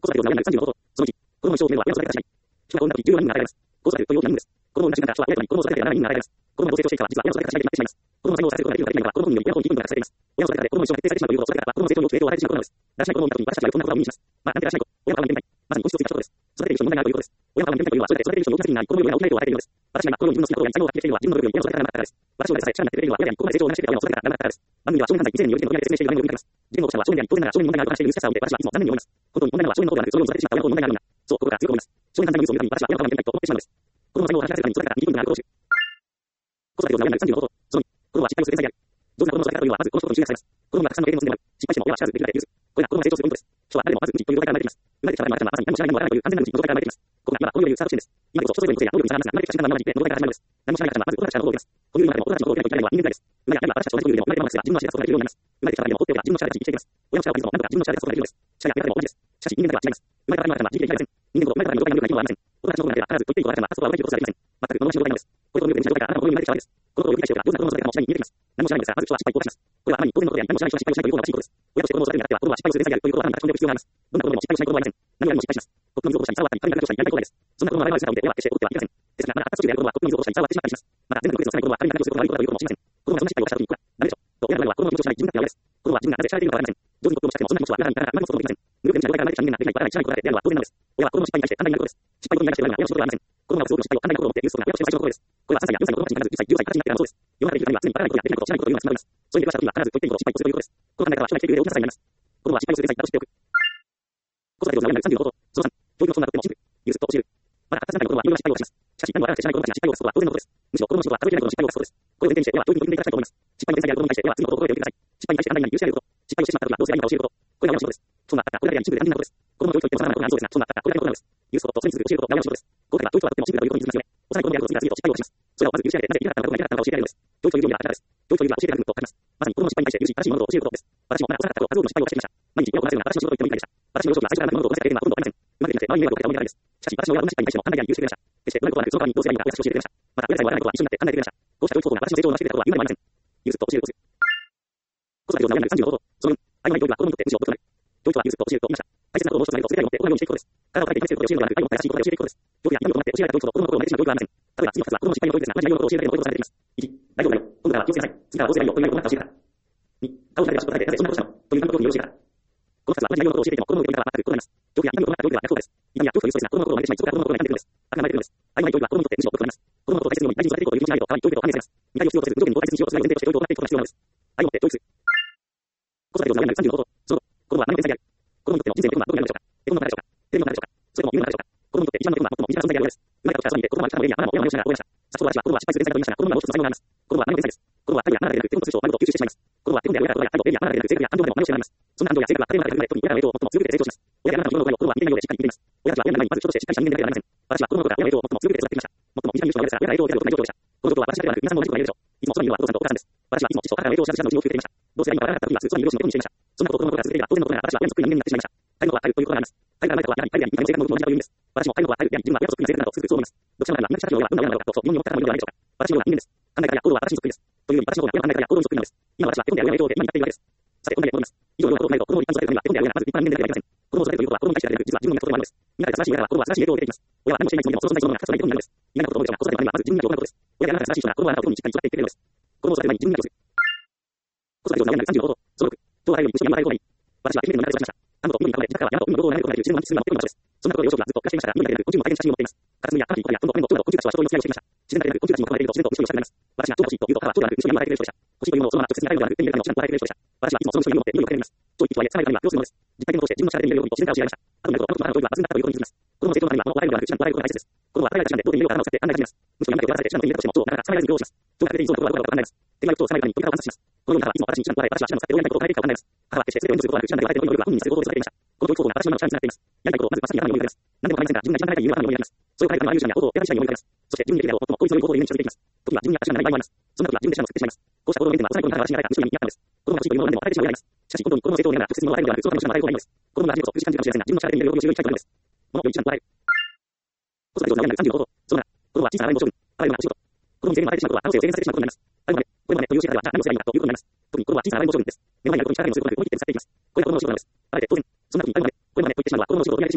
子育てを悩んだ35のこと、その1、子供の一生を決めるは親の育て方次第。主は女に14人が与えられます。子育てという大きな任務です。子供を産み出しながら主は親とに子供を育てて7人が与えられます。子供が成長していくから実は親の育て方次第になってしまいます。子供の才能をさせることができるのは子供により親の方に気分がされています。親の育て方で子供の一生が決定されてしまうということを育て方は子供の成長に大きく影響を与えてしまうことなのです。だらしない子供を見たとき私たちはそんなことを意味します。まあ、なんてだらしない子、親の顔が見てみたい。まさに本質をついたことです。育てている人に問題があるということです。親の顔が見てみたいというのは育てている人に大きな責任があり、子供に親が大きな影響を与えているのです。私が今子供に自分の好きなことや才能を発揮できているのは自分の努力より親の育て方がなかったからです。私を大さえ記者になってくれるのは親であり、ここまで成長を成し遂げた親の育て方がなかったからです。番組では少年犯罪以前により手の取り上げで説明している画面を見ています。事件の起こ者は少年であり、当然ながら少年に問題があるとしている難しさを見て私はいつも残念に思います。本当に問題なのは少年のことではなく、それを育ててしまった親の問題があるんだ。そう、ここが強く思います。少年犯罪のニュースを見るたびに私は親の顔が見てみたいと思ってしまうのです。子供の才能を発揮させるために育て方に義務があることを知る。子育てを悩んだ35のこと、その2、子供は失敗をする天才である。上手な子供の育て方というのはまずこの一言に集約されます。子供がたくさんの経験を積んでもらう。失敗しても親は知らずできるだけ許す。これが子供が成長するポイントです。人は誰もまず無知という状態から生まれています。生まれてきた場合の赤ちゃんはまさに何も知らないもわからないという完全な無知の状態から生まれています。ここが今はこういうスタート地点です。今こそ人それぞれの個性や能力に差がありますが、生まれてきた瞬間が生まれていて、の状態から始まるのです。何も知らない赤ちゃんはまず子供たちからの方を受けます。こういう今でも子供たちの方を受けないといけないのは人間です。今や私たちと同じことでも生まれたままですが、自分の足で立つことができるようになります。生まれてきた場合でも放っておけば自分の力で立ち生きていきます。親の力を借りても何とか自分の力で立つことができるのです。力や役割でも同じです。しかし人間では違います。生まれたからには自力で生きられません。人間ほど生まれたからに能力がない能力がありません。子供たちの方が必ずと言っていいことがあるから、そこは上手いことができません。全くの同じ状態なのです。これと同じ状態からあなたの子供に生まれてきたわけです。このことを理解しておけば、どんな子供の育て方も次第に見えてきます。何も知らないのですが、まず人は失敗を犯します。これはあまりに当然のことであり、何も知らない人は失敗をしないという方が正しいことです。親として子供を育てるにあたっては、子供は失敗をする天才であるということを頭に書き込んでおく必要があります。どんな子供も失敗をしない子供はいません。何よりも失敗します。コップの水を落としたり、皿を割ったり、神々が教師にやりたいことです。そんな子供の我々姿を見て親は決して怒ってはいけません。ですが、まだ発達中である子供はコップの水を落としたり、皿を割ってしまったりします。また、全部の区別の狭い子供は他人に何をすることが悪いことだということも知りません。子供がそんな失敗をしたときに、こら、ダメでしょ。と親の前は子供の気持ちをしない自分だってやるです。子供は自分がなぜ知られているのかわかりません。上手にコップを持ち上げても、そんな気持ちは親にならないから、あまり持つこともできません。無力で無知な状態から生まれてきた人間ができない、わからない、知らない子がであるのは当然なのです。親は子供の失敗に対して寛大になることです。失敗ごとに対して親が親の仕事ではありません。子供がすごく失敗を寛大なことを持って許すことが親として最初のことです。これは3歳や4歳の子供たちに必ず10歳、10歳、20歳になってからもそうです。世の中で生きるためには常にわからないことやできないこと、知らないことというのがつまります。そういうに詳しい時には必ずと言っていいことを失敗をするということです。この考え方は将来経験で大きな差になります。子供は失敗をする天才だと知っておく。子育てを悩んだ35のこと、その3、教育のそんなとってもシンプル、許すと教える。まだ発達段階の子供はいろいろな失敗をします。しかし何もわからなくて知らない子供たちが失敗を犯すことは当然のことです。むしろ子供の仕事は数えきれないほどの失敗を犯すことです。これを前提にして親は教育に取り組んでいただきたいと思います。失敗の天才である子供に対して親は次のことを心得ておいてください。失敗に対して寛大になり許し合えること。失敗をしてしまった時はどうすればいいのか教えること。これが親の仕事です。そんなあったこれだけやりシンプルで単純なことです。子供の教育といっても様々なことがあるそうですが、そんなあったこれだけのことなのです。許すこととそれに続く教えることが親の仕事です。こうすれば教育はとってもシンプルだということに気づきますよね。幼い子供であると次から次へと失敗をします。それをまず許し合えて、なぜできなかったのか、どうやってできなかったのか教えられるのです。教育という料理はあなたです。教育というは教えていただくことと書きます。まさに子供の失敗に対して許し、正しい物事を教えることです。私もまだ幼かった頃、数多くの失敗をしてきました。毎日親をこなせるような私の仕事を言ってもいいでした。私の幼少期は最初からうまく物事をこなせた経験がほとんどありません。うまくできなくて周りに迷惑をかけた思い出があるんです。しかし私の親はどんな失敗に対しても寛大に許してくれました。決してうまいことはなく、その代わりにどうすればいいのか親として教えてくれました。また親さえわからないことは一緒になって考えてくれました。こうした教育方法が私の成長を成し遂げたことは夢ではありません。許すと教えることです。子育てを悩んだ35のこと、その4、愛のない教育は子供にとってむしろ毒となる。教育は許すと教えると言いました。大切なことをもう一つ何かを全てを持って同じようにしていくことです。体を変えて生かせることを教えるのではなく、愛を持って正しいことで教えていくことです。教育や痛みを伴って教えられた教育と子供の心を曲げてしまう教育はありません。例えば次の2つは子供の失敗の教育ですが、同じ内容のことを教えるだけの教育とされています。1、大丈夫だよ。今度からは気をつけなさい。次からはどうすればいいよという内容を教えたから。2、顔をされては尻尾を叩いてなぜそんなことしたのという反復教育によろしいから。この2つは同じ内容のことを教えていても子供の教育からは全く異なります。恐怖や痛みを伴った教育は逆効果です。痛みや恐怖というストレスが子供の心を曲げてしまい、そこから子供の心を病んでいるのです。悪が生まれているのです。愛のない教育は子供にとってむしろ毒となります。子供のことを大切に思い、大事に育てることを友人にしないと、代わりに教育を反映せます。見返りを必要とせず、無条件に大切にしようとする前提として教育を行っていくことが必要なのです。愛を持って教育する。子育てを悩んだ35のこと、その後、子供は何の天才である。子供にとっての人生の役はどこにあるでしょうか。絵本の中でしょうか。テレビの中でしょうか。それとも夢の中でしょうか。子供にとって一番の役は最も身近な存在であるのです。生まれた時から空にいて子供は力の上にあなたの親のよしながら応援ました。早速私は子供は失敗する天才だと言いましたが、子供にはもう一つの才能があります。子供は何の天才です。子供は態度やマナーでなく、手本としてを学ぶと吸収してしまいます。子供は手本である親から親や態度、礼儀やマナーでなく、性格や感情までも真似をしてしまいます。そんな感情や性格は家庭の中で特に親からの影響を最も強く受けて成長します。親やあなたの自分の声を子供は見ていないようでしっかり聞いています。親たちは親の前にまず人としてしっかりした人間でなければなりません。私は子供の頃から親の影響を最も強く受けて育ってきました。最も身近な友人は親ですが、親から影響を受けることがない状況でした。この状況は私だけではなく皆さんも同じことが言えるでしょう。いつもそばにいるのはお父さんとお母さんです。私はいつも父と母からの影響を知らず知らずのうちに大きく受けていました。どうすればいいのかわからなかった時にはすぐそばにいる両親の手にしていました。そんなことを子供の頃から続けていれば当然のことながら私は親の作り人間になってしまいました。態度は態度ということがあります。態度がないことはやはり態度や見た目の性格の僕も同じだという意味です。私も態度は態度や自分は親とそっくりな性格だとつくづくそう思います。読者の中にはみんな親たちの親はどんな親なのかと疑問に思った方もいるのではないでしょうか。私のような人間です。考え方や行動は私にそっくりです。というより私の方が親の考え方や行動にそっくりなのです。今私は手本である親の影響を受け今に至っているわけです。さて、本題に戻ります。以上のことを踏まえると、子供を立派に育てるためには手本である親がまず立派な人間でなければいけません。子供を育てるということは子供に対してある実は自分のやることでもあるのです。見られた正しい親からは子供は正しい影響を受けていきます。親は何もしていないつもりでもその存在そのものがかつてないことになるのです。意外なことを思うでしょうが、子育てのためにはまず自分にやることです。親であなたが正しい人が子供はあなたを特にしっかり育てていくれるのです。子供を育てる前に自分にやることです。子育てを悩んだ35のこと、その6、今日は誰より一緒に山を歩いた方がいい。私は初めての中で育ちました。あの子を見るに構え、自宅からは山と海の動画を流れることができる自然の満喫するのがとても場所です。そんなことを幼少期はずっと暮らしていましたが、今だけでなく昆虫も大変な写真を持っています。カラスミやカマキリ、コアやトンボ、コメント、トンボなど昆虫たちは人との付き合いをしていました。自然だけでなく昆虫たちも囲まれていると自然と虫と一緒になります。私が超欲しいと言うと母は超ではなく一緒に山を歩いている人でした。欲しいというものをそのまま直接に与えるのではなく手に入れるための手段を与えている人でした。私はいつもその人に夢を持って夢をかけています。超一気とはいえさらには要するのです。実体験を通して自分の力で見れるようにと自然から教えられました。あとになるとこの子の母の教育は抜群だったということに気づきます。子供の成長のためにはこの笑えるのではなく手段と笑えることが大切です。子供は与えられた手段でどうでもいいような頭を使って考え始めます。むしろ山だけをやらされ手段の意味だとしても超なかなか捕まえられずに苦労します。超が出ていそうなことはどこかわからないです。手が欲とを捕まえるために鳥からを観察します。このように母はいつも私に手段と笑え、私は手段を使ってどうやりたいことを変えていくかわからないです。母は決して全てを読むすることはなく手段で言われてどうにか本人にすることを育てていました。この教育方法が私の今の力になっています。やりたいことをまずまっすぐに頭に思い浮かべます。何でも構いませんが、自分が一番大体理由は頭に思い浮かべます。それを変えるためのあらゆる手段や行動を選び次第に思い浮かべます。そして自分にできることを最も効率の良い方法で夢に近づいていきます。時には自分に私がない場合もあります。そんな時は自分で手段を作ってしまいます。こうした行動の原点は幼い頃に母が私に与えた無償になったのです。子供が欲しいというものでも与えてしまう親です。しかし本当に子供の成長を願う直接のものを与えるのではなく、その他の手段を与える方がいいのです。子供が初めこそ苦し感じるかもしれませんが、自分の力で見れるように強いたいと思います。物を一段と与える。子育てを悩んだ35のこと、その7、子供は小さな洗い物を処分、洗えるのがお仕事。子供に制限を与えてしまうことは、可能性を制限されてしまうことになります。これまでという教え方では、じゃあ何をすればいいのかということになります。特に子供は小さな洗い物を処分です。目の前にあることに力をすることなく思い切って使っていきます。これが子供の仕事なのです。あえて当然、そんな時にこれまでと言ってしまうのは子供の仕事を取り上げてしまう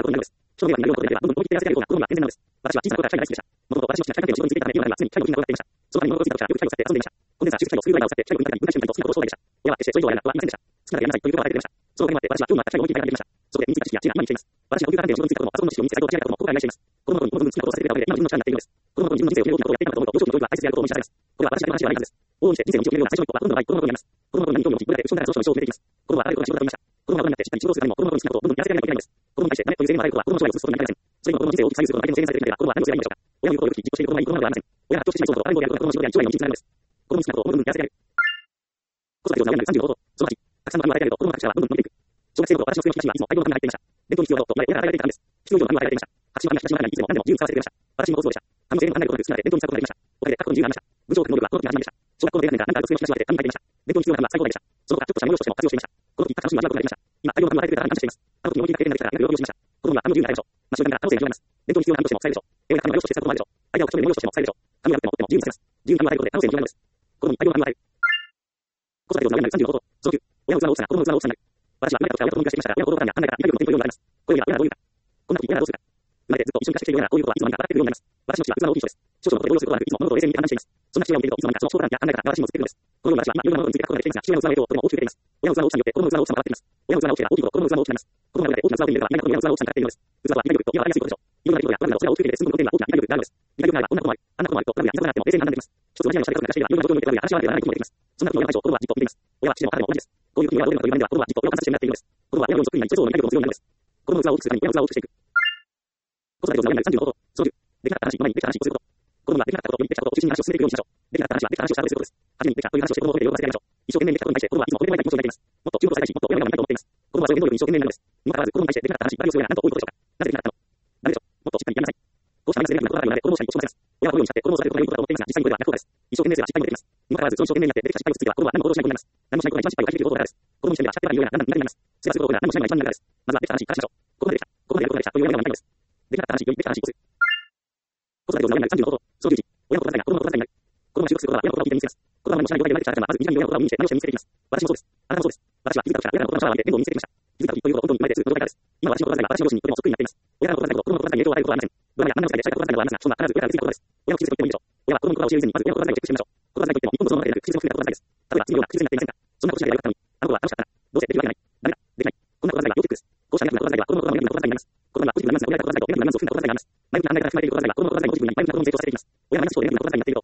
ことになるのです。人の迷惑になるようなことでは、どんどん攻撃でやらせられるようなことが健全なのです。私は小さなことから社会が好きでした。もともと私の好きな社会の仕事に就いていたため、今までは常に社会の機能を行っていました。そのために物をついたときはよく機械を使って遊んでいました。コンデンサー、集積機を作るドライバーを使って機械を組み立てたり、分解瞬間と好きなことを商売でした。親は決してそういうのをやるなとはいませんでした。好きならやりなさいということを与えてくれました。その他にもあって、私は今日もあった機械を思い切りやりました。そこで身についた知識や知恵が今に生きています。私がコンピューター関係の仕事に就いたことも、パソコンの知識を身につけたことも、知り合いたことも、心が依頼しています。子供の頃にも自分の好きなことをさせてくれたおかげで、今自分の力になっているのです。子供の頃に自分の人生を決める大きなことをやっていなかったと思うと、幼少期の教育は大切であることを大切にされます。これは私だけの話ではないのです。これは私だけの話ではないのです。大野して人生を決めるような最初の一歩は子供の頃に子供の頃にあります。子供の頃に何に興味を持ち、どれだけ後ろから上昇を決めていきます。子供はあらゆることに仕事をしていました。子供が大人になってしっかり仕事をするためにも、子供の頃に好きなことをどんどんやらせられないといけないのです。子供に対して誰という制限が与えることは、子供の将来を移すことになりません。それにも子供の人生を大きく左右することの相手の制限されているのでは、子供は何をすればいいのでしょうか。親の言うことをよく聞き、実行している子供がいい子供なのではありません。親が発表してしまいそうなことをあれこれやることは子供の仕事や将来の道につながるのです。子供に好きなことをどんどんやらせられる。子育てを悩んで35度。その8、たくさんの場合を与えられると、子供の格差はどんどん伸びていく。小学生の頃、私の親の東はいつも相棒のために入っていました。伝統に必要だと言われ、親が与えられていたからです。必要以上の場合を与えられていました。白島が東島がいつでも何でも自由に使わせてくれました。私も大相撲でした。髪の制限も離れることなく少なくて伝統に使うことができました。おかげで過去に自由がありました。部長の能力はこの時が始まりました。小学校の低学年から何か学生を引き出して紙に書いていました。伝統に必要な紙は最高でした。その他ちょっとした催しとしても活用していました。この時楽しみは味わうことができました。今大量の紙を与えてくれたから感謝しています。あの時思い切りが経験ができたから今よりをしました。子供は紙の自由になれるでしょう。まあ習慣から可能性が広がります。伝統に必要な紙としても使えるでしょう。親が紙の用紙として使うこともあるでしょう。アイデアを一人でも用紙としても使えるでしょう。紙を破っても折っても自由に使えます。自由に紙を与えることで可能性が広がるのです。子供に大量の紙を与える。子育てを悩んで35度。その9、親の器の大きさが子供の器の大きさになる。私は生まれた時から親とどうにかしていましたが、親の行動からには考えから理解力の点というようになります。こういうのは親がどういうか。こんな時親がどうするか。生まれてずっと一緒に暮らしてきているようなこういうことはいつの間にか当たってくるようになります。私の父は器の大きい人です。少々のことで動揺することはなく、いつも物事を冷静に見て判断しています。そんな父親を見ていると、いつの間にかその思考からには考えから私にも移ってくるのです。このような私は今いろんなものについて書くことができていますが、父親の器の影響をとても大きく受けています。親の器の大きさによって子供の器の大きさも変わってきます。親の器の大きさが大きいほど子供の器も大きくなります。子供が裏で大きな器を手に入れれば、何かと親の器の大きさに変わっているのです。器は理解力と分かりやすいことでしょう。いろんなことや、これなどそれを大きく入れて済むことの点は大きな理解力があるのです。理解力があればこんなこともある、あんなこともあると、クラブやいざとなっても冷静に判断できます。一つ同じような下で暮らしていれば、いろんな状況によって話し合わなければならないこともできます。そんな時の親の対処を子供はじっと見ています。親は父でも母でも同じです。こういう時に親はどういうのかという場面では、子供はじっと親を観察してなっているのです。子供は親のようにそっくりになり、それぞれの理解力を持つようになるのです。子供の器を大きくするために親の器を大きくしていく。子育てを悩んで35度。その10、できなかった話、前にできた話をすること。子供ができなかったこと、できたことを中心に話を進めていくようにしましょう。できなかった話はできた話をした後ですることです。初めにできたという話をして子供を褒めて喜ばせてやりましょう。一生懸命できたことに対して子供はいつも褒められたい気持ちを抱いています。もっと注目されたいし、もっと親が頑張りたいと思っています。子供はその能力に一生懸命なのです。にもかかわらず子供に対してできなかった話、バリをする親がなんと多いことでしょうか。なぜできなかったの？なぜでしょう。もっとしっかりやりなさい。こうしたマイナスネガティブなことがあるので子供をしっかり教えます。親はこのようにしたって子供を育てることがいいことだと思っていますが、実際にこれは逆効果です。一生懸命すれば失敗もできます。にもかかわらずその一生懸命になってできた失敗をつつけば子供は何も行動しないことになります。何もしないことが一番失敗を始めていることだからです。子供にしてみれば失敗がいいようなだんだん苦手になります。それがすることが何もしないのが一番苦手です。まずはできた話からしましょう。ここまでできた。ここまでやることができたという親が悪いのです。できなかった話、よりできた話をする。子育てを悩んで35度。その11、親の言葉遣いが子供の言葉遣いになる。子供が収穫することは親の言葉を聞いて身につけます。子供が何もしない状態で生まれてきた赤ちゃんはまず身近に親の言葉を身につけ、何をして身につけていきます。私もそうです。あなたもそうです。私は気づいた時から親からの言葉を浴びて全部を身につけてきました。気づいた時ということを本当に生まれてすぐの状態からです。今私の言葉遣いは私の両親にとてもそっくりになっています。親からの言葉遣いと子供の言葉遣いに影響を与えることはありません。ドラマや何でも使いで社会の言葉遣いはありますが、そんな必ず親が気づいたことです。親の気づくと言ってもいいでしょう。親は子供の言葉を教える以前にまず親の言葉遣いをチェックしてみましょう。言葉遣いといっても日本語そのままでなく、口の含めた言葉遣いです。例えば次のような口になっていませんか。そんなことしないでよかったのに。あの子は楽しかったな。どうせできるわけない。ダメだ。できない。こんな言葉遣いは要チェックです。こうしたネガティブな言葉遣いは子供の言葉のネガティブな言葉遣いになります。言葉がポジティブなニュアンスが親が言葉遣いとネガティブなニュアンスを含んだ言葉遣いがあります。前向きな考えから含まれている言葉遣いが子供の言葉遣いをポジティブに前向きな言葉に成長させていきます。親がマイナスとネガティブな言葉遣いになっていると子供も美しいネガティブな言葉になることになってしまいます。言葉ということがあるように言葉の影響は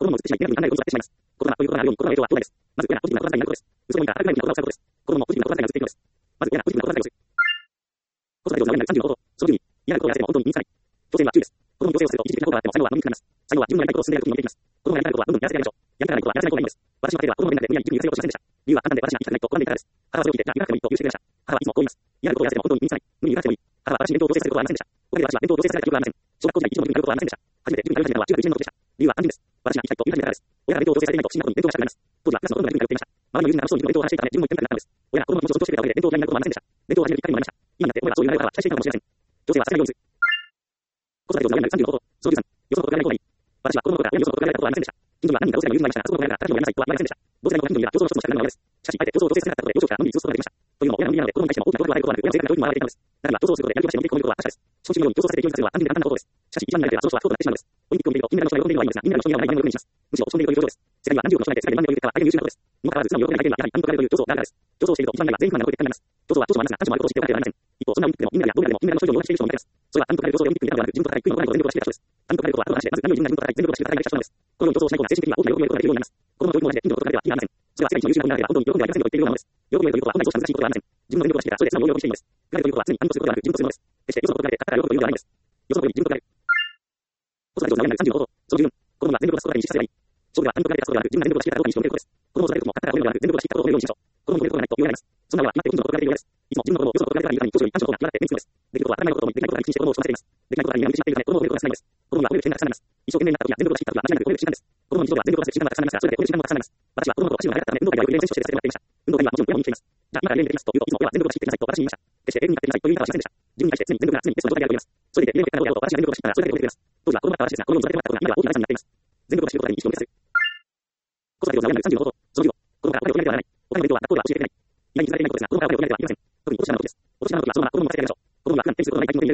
どうです。まず親がポジティブな言葉遣いになることです。嘘を言った明るく前向きな言葉を使うことです。子供もポジティブな言葉遣いをずっといきます。まず親がポジティブな言葉遣いをずっといきます。まず親がポジティブな言葉遣いをする。子育てを悩んで35度。その10に、嫌なことをやらせても本当に身につかない。強制は注意です。子供に強制をすると一時的な効果があっても最後は飲みにかかります。最後は自分のやりたいことを進められることに持っていきます。子供がやりたいことはどんどんやらせてやりましょう。やりたくないことはやらせない方がいいのです。私の家庭では子供の面談で親に一気にやらせようとしませんでした。理由は簡単で私が言いたくないと拒んでいたからです。母はそれを聞いて、じゃあ言わなくてもいいと許してくれました。母はいつもこう言います。嫌なことをやらせても本当に身につかない。無理に言わなくてもいい。母は私に伝統を強制させることはありませんでした。おかげで私は伝統を強制された記憶はありません。小学校時代一度も自分からやることはありませんでした。初めて自分からやるのは中学1年の時でした。理由は単純です。私が行きたいと言い始めたからです。親が伝統を強制されていないと不審なことに伝統がしたくなります。当時はクラスの子供が自分から言っていました。周りの友人が楽しそうに自分の伝統を話していたため自分も言ってみたくなったのです。親が子供の気持ちを尊重してくれたおかげで伝統を嫌いになることはありませんでした。伝統を始めるきっかけにもなりました。今になって親がそういう流れ方は期待していたかもしれません。女性は焦らないようにする。子育てを悩んで35度。その13、よそのことがやらない方がいい。私は子供の頃から親によそのことがやられたことはありませんでした。近所には何人か同世代の友人がいましたが、その子が親が誰にもやりなさいとは言われませんでした。同世代の子近所には競争の一つとしてあるのです。しかし、あえて競争を強制されなかったので、幼少期からのみに過ごすことができました。というのも、親の無理なので、子供に対しても大きなことを言われることはなく、親の性格が教育に回られていたのです。だから、競争することでやる気を出して飲み込むことは確かです。人のように競争させて勢いづかせるのは単純で簡単なことです。しかし、一番苦手な競争は不幸となってしまうのです。オリンピックを見ていると、金メダルの人が喜んでいるのはいいのですが、銀メダルの人にはない何を喜びにします。むしろ落ち込んでいるという状況です。世界には何十億の人がいて、世界で何年を言ってかは大変優秀なことです。にもかかわらず、素直に喜んでいないというのは、やはり暗黒があるという競争があるからです。競争をしていると、一番目は全員不満な声で結果になります。競争は長所もありますが、短所もあることを知っておかなければなりません。一方、そんなオリンピックでも銀メダルや銅メダルでも金メダルの人以上に応援している人もいます。それは暗黒がある競争でオリンピックになるのではなく、自分と戦い、悔いのないことを全力を出していた人です。暗黒があることは、黒の話で、まず何より自分が自分と戦い、全力を出していた戦いがした人なんです。このように競争をしない方が精神的には大きな喜びを得ることができるようになります。子供の教育も同じで、近所のことだけでは意味がありません。それは世界一の優秀な子になれば本当に喜んではいけませんと言っているようなものです。喜びを得るということは、本来そうした難しいことではありません。自分の全力を出していたら、それで素直に喜びしているのです。比べるということは、常に他人とすることではなく、自分とするものです。決してよそのことだけで、勝ったら喜ぶというのではないのです。よそのことより自分と比べる。子育てを悩んで35度。その14、子供が全力を出すことに意識させればいい。勝利は他人と比べたことではなく、自分が全力を出し切ったかどうかに主を向けることです。子供を育てるときも、勝ったから褒めるのではなく、全力を出し切ったことを褒めるようにしましょう。子供の褒めることがないと言われます。そんなのは決まって本人のことが比べるようです。いつも自分の子供をよそのことが比べたらいいために、教師より短所の方が決まって目につくのです。できることは当たり前のことをできないことが気にして子供を済ませています。できないことが理由に見失っているため、子供を褒めることが少ないのです。子供は褒める点がたくさんあります。一生懸命になったときや全力を出し切ったときは間違いなく褒める時間です。子供の日常では全力を出す時間がたくさんありますが、それで褒める時間もたくさんあります。私は子供の頃は足が速かったため、運動会ではより練習としてさせてもらっていました。運動会にはもちろん親も見ています。じゃあ今から練習できますと言うと、いつも親は全力を出し切ってくださいと私に言いました。決して練習になっていなさいという言い方はしませんでした。自分に対して常に全力が常にベストの状態であると言います。それで練習の結果がどうであろうと私が全力を出し切ったらそれだけで褒めてくれます。当時は子供だった私ですが、このように育ててもらったことが今は大きな財産になっています。全力を出し切ることに意識を向けさせる。子育てを悩んで35度。その15、子供がお金を決めてはならない。お金の勉強は学校では教えてくれない。今に気づかれていないことですが、子供がお金を決めてはいけません。特にお年玉のことです。お年玉の時はそのまま子供に任せてあげましょう。子供が普段手にすることのない大金を手に入れる時間です。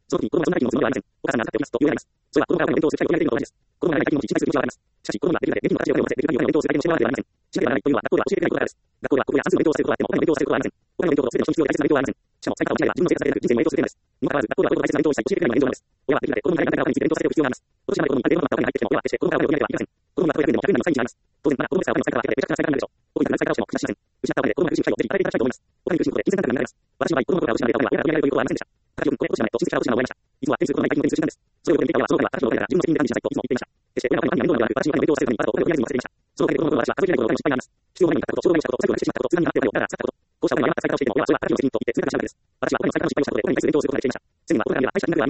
その時に子供はそんな時のつもりはありません。お母さんが預かっておりますと言われます。それは子供が親の面倒をする際に言われているのと同じです。子供がない時の小さい数字をあります。しかし子供ができるだけ現金の形を用意せ、できる限りの面倒をするだけの幸せではありません。しなければならないというのは学校では教えていないことからです。学校では国語や算数の勉強をさせることがあっても、お金の勉強をさせることはありません。お金の勉強とすべての必要で大切な勉強はありません。しかも最多の落ちないは自分の生活で得る人生の影響をする点です。にもかかわらず、学校ではこれほど大切な勉強を一切教えてくれないのが現状なのです。親はできるだけ子供がいない中で子供について勉強させる必要があります。今年まで子供にある程度の学校に入ってきても、親は決して子供からお金を得なければいけません。子供が100円でも100円でも最近あります。当然、まだ子供ですが、お金の使い方は明らかでめちゃくちゃな使い方になるでしょう。特に何歳からしても口出しません。失ったお金で子供が苦しむ機会をぜひ与えていただきたいと思います。お金に苦しむことで金銭感覚が流れます。私の場合、子供の頃から失われたお金は親が取り上げられるということはありませんでした。高木君、これ落ちないと親戚から落ちないを覚えました。いつもは点数この何かにも点数したんです。それを読んでいたのは、そのお金は高木のお金だから自分の責任で管理しなさいといつも言っていました。決して親のお金に面倒なことはなく、私のお金の勉強をさせるためにまだお金を取り上げずに忘れていました。そのおかげで子供の頃私は数えきれないほどお金の失敗があります。必要なものに買ったこと、衝動買いをしたこと、最後にしてしまったこと、通販になってお金をだらだら使ったこと。こうしたお金を誤った使い方をしていても、親はそれは高木の責任と言って積み立てしなかったです。私はお金の使い方の失敗をしたことで、お金に対する勉強をすることができていました。千年はお金では大した金額ではありませんが、子供は千年でも大きなお金に見えます。しかし、まだ子供の頃にお金の失敗をするな、人生を繰り返してしまうような失敗をするな、お金の使い方は誤りになってしまった人がお金になってしまった人がいます。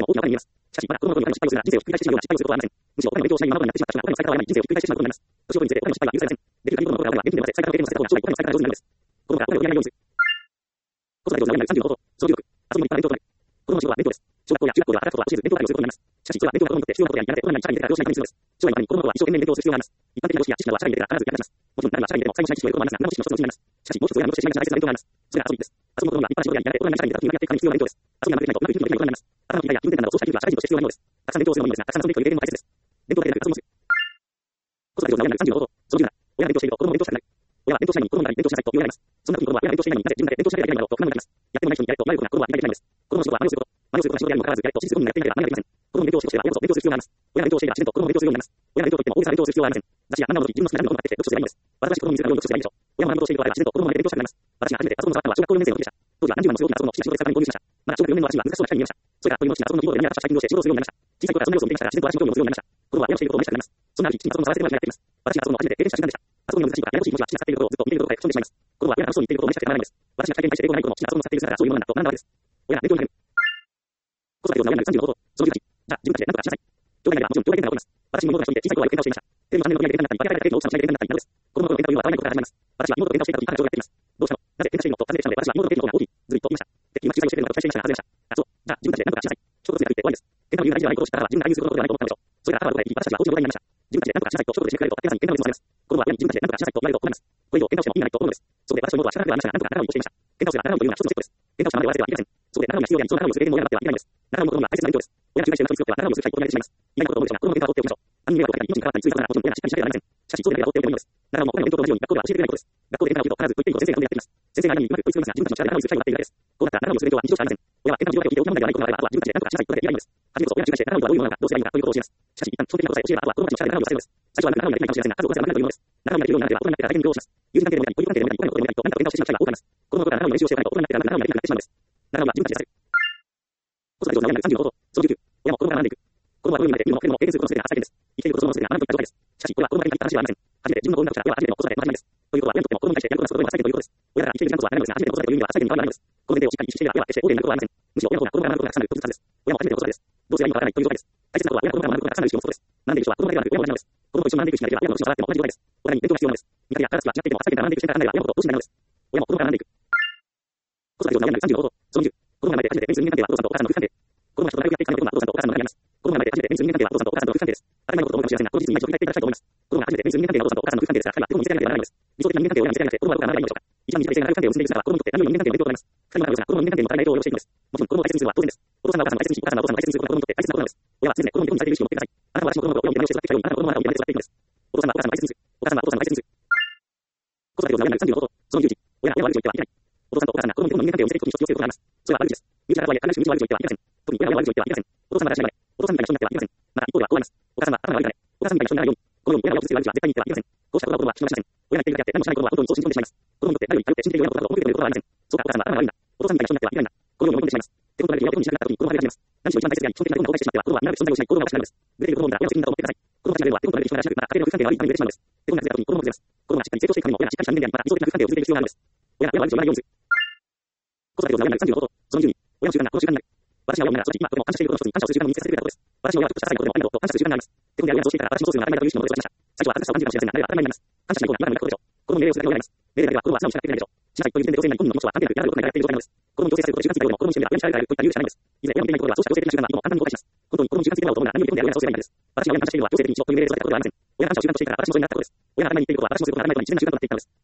年を取りにつれてお金の失敗は許されません。できる限り子供の頃から親は現金では最高の経験をさせた方が将来お金の使い方が上手になるのです。子供がお金を売り上げるようにする。子育てを上手になる30のこと、その努力、遊びに行った勉強となる。子供の仕事は勉強です。小学校や中学校では働くことは教えず、勉強だけをすることになります。しかし、それは勉強が子供にとって必要なことや苦手で、大人に社会に出てから教師が必要です。将来のために子供の頃は一生懸命に勉強する必要があります。一般的な常識や知識などは社会に出てから必ず役立ちます。もちろん誰もが社会に出ても最後の知識を得ることもありますが、何の知識も一つのうちになります。しかし、もう一つ親がしてしまいがちな大切な勉強があります。それが遊びです。遊びの子供が一般仕事や苦手で、大人に社会に出た時にやっていくために必要な勉強です。遊びがうまくできないとうまくいくことができないことになります。頭の切り替えや気分転換などそうした技術は社会人として必要なものです。たくさん勉強するのもいいのですが、たくさん遊びというレベルも大切です。勉強だけでなく遊びもする。子育てを学ぶ30のこと、その10親が勉強していると子供も勉強したくなる。親は勉強したいのに子供から勉強しなさいと言われます。そんな時に子供は親が勉強していないのになぜ自分だけ勉強しなければいけないのと不満になります。やってもない人にやれと言われることが子供は理解できないのです。子供の仕事は真似をすること。真似をすることが仕事であるにもかかわらず、やれと指示することにやっていなければ真似ができません。子供の勉強をしようとしては親こそ勉強する必要があります。親が勉強をしていれば自然と子供も勉強するようになります。親が勉強といっても大げさな勉強をする必要はありません。雑誌や漫画の時、自分の好きなものを買ってきて読書すればいいのです。私しく子供に見せるように読書すればいいでしょう。親も学ぶとしているとあれば自然と子供も真似で勉強したくなります。私が初めてパソコンを触ったのは小学校4年生の時でした。当時は何十万もすごくなパソコンの好きな仕事で使うのに購入しました。まだ小学4年の私には難しそうな機械に見えました。それがというのを好きなパソコンのキーボードで何やらかしたタイピングをして仕事をするようになりました。小さい頃からそんな要素を見てましたから自然と私も興味を持つようになりました。子供は親をしていることを真似したくなります。そんなある日、父にパソコンを触らせてもらいました。私がパソコンを初めて経験した瞬間でした。パソコンの難しいことややこしい文字は父が使っていることをずっと見ていることで飛んでしまいます。子供は親が楽しそうに言っていることを真似したくてたまらないのです。私が体験に対して英語がないことも父がパソコンを使っている姿がそういうものなんだと学んだわけです。親が勉強になる。子育てを学ぶ30のこと、その18。じゃあ自分たちで何とかしなさい。兄弟ではもちろん兄弟喧嘩が起こります。私も妹が一人で小さい頃はよく喧嘩をしていました。でも3年の時に喧嘩になったり、分けられたケーキの大きさの違いで喧嘩になったりなどです。子供の頃の喧嘩というのはたわいないことから始まります。私は妹と喧嘩をしていた時に彼女がやってきます。どうしたのなぜ喧嘩しているのと尋ねてきたので、私は妹のケーキの方が大きい、ずるいと言いました。敵には小さいをしているのかと期待していましたが外れました。あ、そう。じゃあ自分たちで何とかしなさい。一言で言って終わりです。喧嘩の理由が大事ではないことを知ったらば自分が理由することではないと思ったのでしょう。それが頭が悪くて私たちは大きな問題になりました。自分たちで何とかしなさいと一言でしてくれると、明らかに喧嘩のリズムをされます。子供は親に自分たちで何とかしなさいと言われると困ります。これ以上喧嘩をしても意味がないと思うのです。そこで私の妹は仕方なくはありましたが、何とか仲直りをしていました。喧嘩をすれば仲直りというのは一つのセットです。喧嘩をしたまで終わらせてはいけません。そこで仲直りが必要であり、その仲直りをするゲームをやらなくてはいけないのです。仲直りの子供は大切な勉強です。親が仲介して仲直りすることでは仲直りをする際に大人になってしまいます。意外なことを思うでしょうが、子供の喧嘩を放っておきましょう。他人に迷惑をかけたり、命に関わったり、ついたことならもちろん親がしっかりしなければなりません。しかし、そうでなければ放っておいてもいいのです。仲直りも親の勉強と同じように学校では教えてくれないことです。学校で喧嘩が起きると必ずと言っていいことを先生が踏んでやっています。先生が相手にうまく食いつきますが、自分たちの力で仲直りする際になっているだけです。こうなったら仲直りをする勉強は日常しかありません。親は喧嘩の状態を聞いて大きな問題ではないことがあれば、あとは自分たちで何とかしなさいと言ってやればいいのです。初めこそ親が仲介して仲直りとはどういうものなのか、どうすればいいのかということを教えます。しかし、一旦基本的なことさえ教えれば、あとは子供たちの力で仲直りをさせるのです。最初は仲直りができないかもしれませんが、数をこなせばなくなるというものです。仲直りができるようになれば大人になってから大変に勉強をします。友人関係でもない、恋人関係でもない、親のことでもないと何か喧嘩をしてしまう機会が多くあります。子供の頃から仲直りの練習をしておかないと大人になってから仲直りができなくなってしまうのです。仲直りは自分たちでさせる。子育てを学ぶ30のこと、その19。親も子供が学んでいく。子供はどのようにまで見るのも見るのも経験することの全てが初体験です。生きていることそのものの全てが学ぶといった状態です。しかし、これは子供がいった話ではありません。初めて自分の子を産んだとしたら、親は初めての子育ての始まりです。ということは、親にとっても子供に対してやることなすことには初体験ということです。親が生きている時間とはならないのですが、初めての子育てという意味では初体験に変わらないのです。この前提をしっかり意識していれば、親は決して大手になることはありません。むしろ親の方が子供から学ぶことがたくさんあるというはずです。親も初めての子育てです。どうすればいいのかわからないという状態です。大切なことは親が子供から学ぶことがたくさんある意識を持つことです。学んでいる人は子供だけではなく親も同じなのです。子供と一緒に学んでいくしなければ親の後ろを払っても同じ状態です。親に勉強が必要なのです。見方やカラスが違っていても初体験から学んでいく視点から考えれば親のことをどうしないのです。親も子供から学んでいく。子育てを学ぶ30のこと、その10。子供が生まれて初めて目にする人間関係はお父さんとお母さんの夫婦関係です。子供が人と仲良くやっていくかのようなお父さんとお母さんの中にあります。子供が生まれて初めて目にする人間関係はお父さんとお母さんの夫婦関係です。当たり前のことを思うかもしれませんが、この事実に今一度振り返っていただきたいと思います。子供が初めて目にする人間関係はお父さんとお母さんの夫婦関係ですが、彼はどこも見せられなければならないのです。理想的な人間関係を親に見せられなくて、子供はどこから学べばいいのでしょうか。一番短い性が夫婦関係を結んでいく姿は子供にとって何より人間関係の勉強となります。二人も仲良さが子供の人間関係にも大な影響を及ぼしていくのです。もちろん子供を大切にするのは当然です。お父さんがお母さんを大切にし、お母さんがお父さんを大切にすることが子供にとって大切なことなのです。親は常々子供にどうにされている意識を持ってください。あなたは私の子供のことを親を見て育ててきたように、あなたの子供もあなたを見て育てていくのです。お父さんはお母さんを大切にする。お母さんはお父さんを大切にする。子育てを学ぶ30のこと、その11。親が悪口を言ってはいけない。お父さんとお母さんが子供にどんどん人間関係を見せていくことに気をつけることがあります。それは悪口です。身内が悪い話し道悪口を言ってはいけません。特に親が悪口を言ってはいけません。お父さんが話しないまで、お父さんみたいな人になってはいけません。また一方ではこうあります。お母さんは頭が悪いからね。お母さんみたいな人にならないように、このように親がよくする悪口は絶対に言ってはいけません。こうしたことは子供は人のしません。親が言っているだけあって何もしない子供は本当にそう信じ込んでしまいます。子供にとって誰より頼って信じているようなことだと思っていることはありません。そうか、お母さんは頭が悪いんだ。お父さんみたいな人になってはいけないんだ。このように思い込んでしまいます。ってことで親がことにしなくなった時に子供が入ります。何しろ一番大切であり、基本的なことを大事にしてしまっては子供は見られる存在をしない、子供がおかしくなるのです。出ている子供を見たら親の責任だと思ってください。子供たちが出るは手元が出る人がらしく、また家庭の夫婦関係が悪いために出てしまうのです。手元が出た時に子供も出ます。子供がしっかり成長していくためにも親がしっかりした人間であり、また理想的な夫婦関係を築いていく必要があるのです。親が悪口を言わないようにする。子育てを学ぶ30のこと、その12。親の習慣がこの習慣になる。私が親なら正直今とても感謝していることの一つに感謝をする習慣を見つけさせてくれたことです。私の親はちょっとした些細なことでもありがとうと感謝する習慣があります。手本であり親としていたら私もそうするのが当たり前だという意識のもとで育ちました。最初は恥ずかしさを感じるかもしれませんが、慣れれば当たり前になります。感謝しないとは今のようなことでしょう。子供に命令をするだけをやります。命令だけは子供は素直に従っていないでしょう。しないという時点で女性なり本人の気持ちは関係なくやられることがやっている状態なのです。子供に強制させることを習慣づけたように子供にしてみれば親に従えられるといった理由しかないのです。いずれ親のできないことはそうした強制的な習慣がいつも簡単に後悔します。本当に子供に習慣づけてもらおうと思うなら何より本である親のそうすればいいのです。私が親に感謝しているのは強制的にしろという命令で育てたことではありません。親が感謝を習慣としていたから私もそうになったことです。親が当たり前に言っていることは私もすることが当たり前となり自然な習慣となっていったのです。親がどんどん習慣を身につける。子育てを学ぶ30のこと、その13。ありがとう、何々とは何々という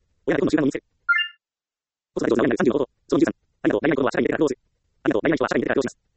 ことは社会に出てからどうする。ありがとう、何々とは社会に出てからどうします。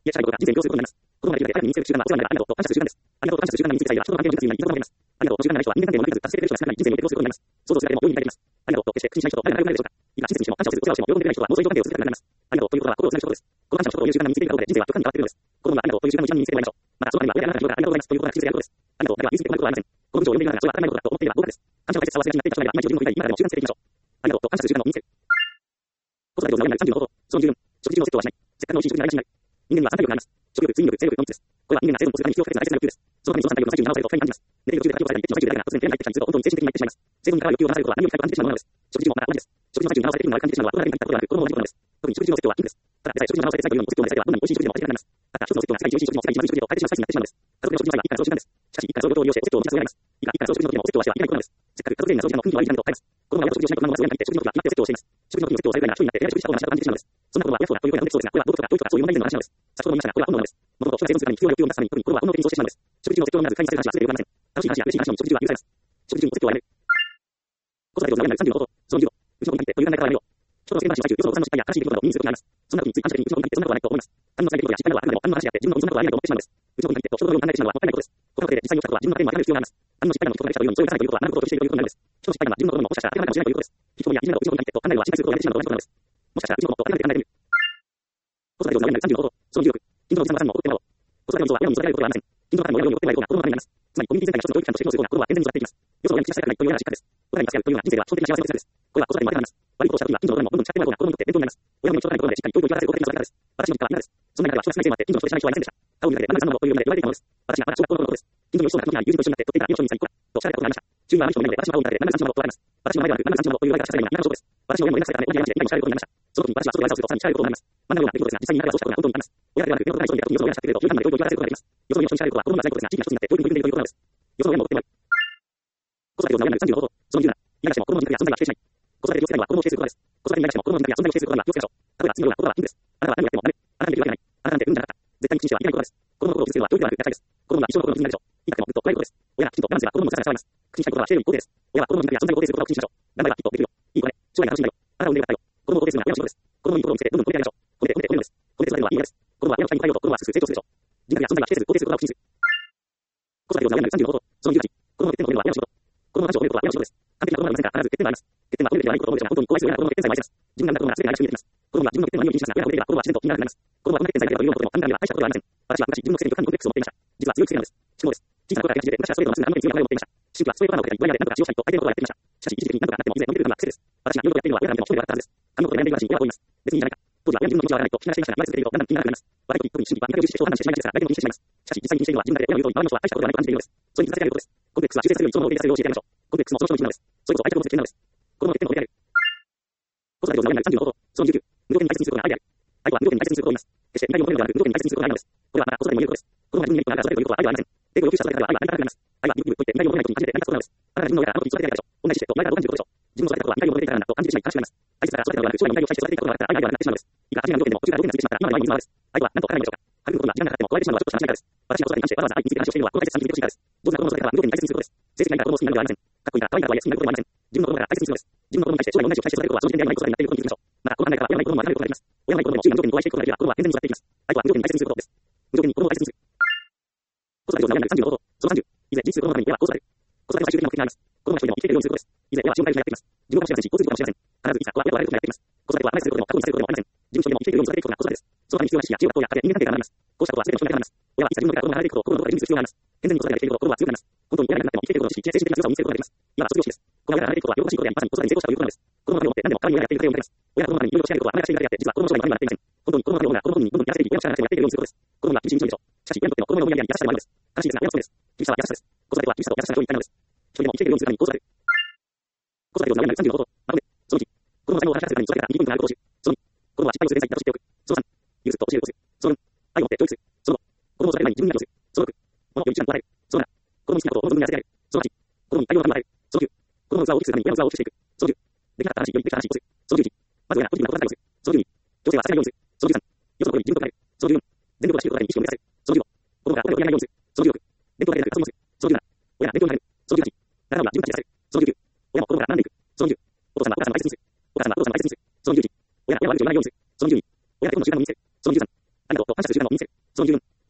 家社会が人生に共通困難です。子供ができるので、親に身につける習慣はお世話になるありがとうと感謝する習慣です。ありがとうと感謝する習慣が身についていれば、人の関係を築く際にいつものようにいいと思います。ありがとう。この習慣がない人は人間関係をうまくいく達成できる人が少なく人生において共通することになります。想像するだけでも大いに理解できます。ありがとうと決して口にしない人と誰が悪くないでしょうか。いざ親切にしても感謝をするこちらをしても喜んでくれない人はもうそういう関係を続けたくなります。ありがとうということは心をつなぐことです。この感謝の一言を言う習慣が身についていることで人生は極端に変わってくるのです。子供はありがとうという習慣を一番身につけてもらいましょう。またその場には親やあなたの人がありがとうございますということが口づけであることです。ありがとうだけは身につけてもらうことはありません。この文章を読んでいながら人は当たり前のことだと思っていれば合格です。感謝の大切さを忘れがちになっていた人がいまいち自分の理解に今からでも習慣づけていきましょう。ありがとうと感謝する習慣を身につける。子育てを学ぶ35法、その10分、食事のセットはしない。せっかくの美味しい食事がないしない。人間には3体力があります。食欲、睡眠力、性欲の3つです。これは人間が生存をするために必要不可欠な大切な欲求です。そのためにその3体力の最中に7をされると不快に感じます。寝ている途中で火をされたり、ペットの最中で誰かが突然手に入ってきたりすると本当に精神的に参ってしまいます。生存に関わる欲求を満たされることは何より深く感じてしまうものです。食事もまた同じです。食事の最中に7をされているのを感じてしまうのはコロナで感じたことがなく、子供の同じことなのです。特に食事のセットはいいんです。ただでさえ食事の7をされて最後にお説教をされてはどんなに美味しい食事でも味気なくなります。ただ一つのセットが世界一美味しい食事も世界一まずい食事でも変えてしまうサイズになってしまうのです。家族での食事の際は一家の掃除なんです。しかし一家の掃除を利用してセットを満たす親がいます。いいか一家の掃除の時もセットはしてはいけないことなのです。せっかく家族全員が掃除の雰囲気を悪いためと変えます。子供が親と食事をしないと不満を持つ親に限って食事の時は決まってセットをしています。食事の時にセットをされるぐらいなら一人になって偉い食事した方がマシだと感じてしまうのです。そんなことは親とかという声が出てそうですが、これは道徳とか道徳とかそういう問題点の話なのです。先ほども言いましたが、これは本能なのです。物事を人が生存するために必要な欲求を満たすために、特に子供は本能的にそうしてしまうのです。食事中のセットをまず会にさせる話は全てよくありません。楽しい話や嬉しい話のみ食事中は許されます。食事中にお説教はやめる。子育てを学ぶ35法、その15、うちの子に限ってという考え方はやめよう。人との世間話の最中、よそのお子さんの失敗や悲しい出来事などを身にすることがあります。そんな時につい感謝的にうちの子に限ってそんなことはないと思います。他人の辛い出来事や失敗などはあくまでも他人の話であって、自分のそんなことはないと思ってしまうのです。うちの子に限ってと人のように考えてしまうのはもったいないことです。この過程で実際に起きたことは自分の頭でも諦める必要があります。他人の失敗など人とができたというようにそういうさないということはなることを決しているということなのです。人の失敗談は自分のことももしかしたら当てはまるかもしれないということです。人やいじめなどうちの子に限ってと考えるのは心配することをやめてしまうのと同じことなのです。もしかしたらうちの子もっと当てはめて考えてみる。子育てを学ぶ35法、その16、近所のおじさんもおばさんも怒ってもらおう。子育ての溝は親に育てられることはありません。近所の方も親に怒ってもらえるような子供のためになります。つまりコミュニティ全体が一つの教育機関として機能するような子供は健全に育っていきます。よその親に口出したくないというような実感です。親に助け合うというのは人生では基本的な幸せの手段です。これは子育てにも当てはまります。悪いことをした時には近所の親にもどんどん誓ってもらうような子供にとって面倒になります。親の人とないところでしっかり教育を受けられることができるのです。私の日課は今です。そんな中では人が少ないせいもあって近所の人と知らない人はいませんでした。顔を見られて何々さんのというように言われていたのです。私がまだ小学校の頃です。近所の人が友人と一緒になって取っていたよそにさんにこらとおっしゃられたことがありました。中にはあの人の目の前で私の顔を見られて何々さんのと言われます。私の前ではなく何々さんのという言われ方した際には田舎の証拠です。私の親も連絡されたため同じ話で理解も知られることになりました。その時に私は外で挨拶をするとさらに知られることになります。真ん中ような出来事ですが、実際に中ではそうしたことが本当にあります。親ではなく上のことない人によその親が知ってくれると頻繁に教育を受けられることができます。よその家の人に知られることは子供がないことですが、地域が一つになって教育に取り組んでいるということなのです。よその親も怒ってもらう。子育てを学ぶ35法、その17、嫌がしても子供の肉や存在は否定しない。子育てに気をつけるのは子供を否定することです。子育てに嫌がしても子供の肉や存在を否定することには気をつけましょう。例えば次のようなことはいいんです。あなたは何をやってもダメ。あなたにできるわけない。あなたなんてうんじゃなかった。絶対に口にしてはいけないことです。子供の心を傷つけるのは教育ではなく虐待です。子供が一生の心の傷になるでしょう。いいかでもぐっと怖いことです。親がきちんと我慢すれば子供もさらに変わります。口にしたいことは否定の一方です。親は子供の肉や存在を肯定することを口にしましょう。頑張ればきっとできるよ。いい子ね。将来が楽しみだよ。あなたを産んでよかったよ。子供を肯定するのは親の仕事です。子供に心を見せてどんどん褒めてあげましょう。褒めて褒めて褒めるのです。褒めて育てるのはいい親です。子供は親の期待に応えようと子供はすぐ成長するでしょう。人格や存在は否定する肯定することを口にする。子育てを学ぶ35法、その18、子供の欠点を褒めるのは親の仕事。子供の感情を褒めることは親の仕事です。完璧な子供はありませんが、必ず欠点があります。欠点は褒めるべきではないことを褒めるでしょうが、本当に怖い人や子供の欠点さえ愛します。自分が子供が全て愛しく見えてきます。子供は自分の欠点を何を気にしますが、親が褒めていれば子供は自然と気にならなくなります。子供はこの欠点さえあればというようなこともあなたには大したことはありません。私は昔自分の癖によく感にコンプレックスを持っていました。実は強い癖なのです。思考です。小さなことから気が始めて、昔はストレートのすぐ何もに強い考えを持っていました。思春期はそういうことなどを手に割り当て何とか使用したいと相手のことをやっていました。しかし一時的に何とかなっても以前飲んでくるのが癖です。私がいろいろやっているのは親から見ても一人で笑ったはずです。あのことで悩んでいる私に親はこう言います。別にいいじゃないか。当時は親の自分の気持ちはわからないと気がしていましたが、言われ続けているとだんだん気にならなくなります。悪いことに特に思春期は見かけを重視して人を判断してしまいがちですから、相手の気にしてしまいます。しかし実際に気にしているのは自分だけ親の言うとおり周りの人は大したことがないと感じているのです。それに気づかせてあげることです。コンプレックスは修正するように人の方で出せるよう教えてあげましょう。コンプレックスもその人の一部なのです。それこそ相手のことを責めなのです。子供の欠点を褒めてあげる。子育てを学ぶ35法、その19、無条件に大切にすることが愛である。愛は無条件に大切にすることを言います。決して見た目を褒めるのではなく無条件に大切にすることが愛なのです。これはまた子育てにも言えることです。子供が自分にメリットがあるから育てるということは愛ではありません。抵抗を要求した育て方は愛が愛が高くなります。愛はビビビと言って見た目を褒めないときに初めて成り立つことなのです。あなたが自分の親からあの時に育てていたでしょう。同じしてと前から同じことでしょう。自分の育てたことは見た目を褒めていたからだと感じてしまい悲しくなります。大切だから育てたのではなく将来の未来を期待して育てていたことがあったら愛が愛ではなくなってしまうのです。いくら初めは無条件でも途中から条件がついてしまったら今の愛に水の泡です。愛は何とかならないでしょうか。はることが時間がかかっても加えてしまうのはちょっとしかないからです。私が子育てに関してわざわざ愛について話をしているのはこの大切さに気づいてほしいからです。上手な子供の育て方は無条件に大切にすることです。成績がいいから子供を好きになるのではありません。かっこいいか可愛いか可愛い好きになることではありません。自分の子供が大切にするのです。自分の子供に対して将来の同じを期待して育てることはその時点で愛のない子育てになっていることに気づきましょう。またこの考え方は親のない子供も与えることができます。親のない子供でも周囲の条件に加えしていくことができれば子供は健全に育っていきます。愛とは無条件に大切にすることです。無条件に子供を大切にする。子育てを学ぶ35法、その30、いずれ自立する子供のために親は子育てる。子育ての最終的な目的があります。子供が一人でも生きているようにすることです。いずれ親は死を迎える日がやってきます。自分を知らずに交通事故かもしれません。必ずいつか子は親と別れることがやってきます。子育ては離れすることでも過去にされることでもありません。自分一人でも生きているように育てていくことが子育てです。そのために必要な知識や知恵を学校や家庭、人間関係が学びます。こうしたことは全ての人に学びます。親は一切自分の子供が離れていくことを心のどこかで準備する必要があります。健全に子育てができていることを心は強くなります。本当に親がいなくなっても生きていることの知識、知恵、精神的な強さを見せることができます。今は卒業式です。この親が離れていくことは喜ばしいことであり、まさに子育てに成功したということなのです。子供のためを思って何でも代わりに親がやっている過程を見ています。親が子供のためにいろいろしないことはあながちがであって、実は子供の将来のためにはなっていません。本当に子供のためを思うなら子供のためにどんどんやらせていき、親の力がなくてもやっているようにすることです。子供が厳しい一日でしょう。しかし親にとっても子供の思いやりや優しさでもあるのです。悲しいですが親の務めです。厳しさは優しさです。子育ては厳しさと優しさが上位に一体なのです。一人でも生きているようにするために子育てる。子育てを学ぶ35法、まとめ、その1、子供の才能を話し合わせるために育てが2分間あることを知る。その2、子供は失敗をする際に正しく知っておく。その3、譲ると教えることをする。その4、愛を持って教育する。その5、子供を育てる前に自分に愛をする。その6、物を一番与える。その7、子供に好きなことを望む分に与えられる。その8、子供に愛を与える。その9、子供の器を大きくするために親の器を大きくしていく。その10、できなかった話よりできた話をする。その11、まず親がポジティブなことをする。その12、女性は焦らないようにする。その13、よその子に自分となる。その14、全力を出し切ることに意識を向けさせる。その15、子供が親をやらないようにする。その16、伝統だけでなく活動する。その17、親が勉強になる。その18、習うのは自分たちでさせる。その19、親も子供が学んでいく。その20、お父さんはお母さんを大切にする。お母さんはお父さんを大切にする。その21、親が親を悪口を言わないようにする。その22、親が手の習慣を身につける。その23、ありがとうと感謝する習慣を身につける。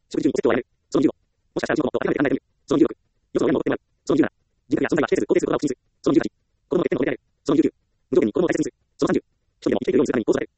食事中にお説教をやめる。その15。もしかしたら自分のことを諦めて考えてみる。その16。よその親に残ってもらう。その17。自覚や存在が否定する肯定する言葉を口にする。その18。子供の欠点を認められる。その19。無条件に子供を大切にする。その30。一人でも生きていくようにするためにこう育てる。